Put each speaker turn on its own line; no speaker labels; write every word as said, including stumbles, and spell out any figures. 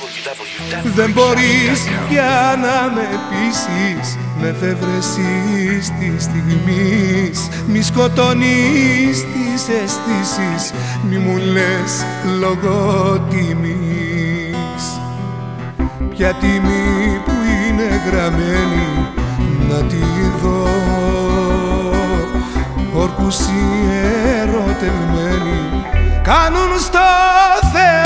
Δεν μπορείς πια να με πείσεις, με φεύρεσης της στιγμής. Μη σκοτώνεις τις αισθήσεις, μη μου λες λόγω τιμής. Ποια τιμή που είναι γραμμένη να τη δω, όρκους οι ερωτευμένοι κάνουν στο Θεό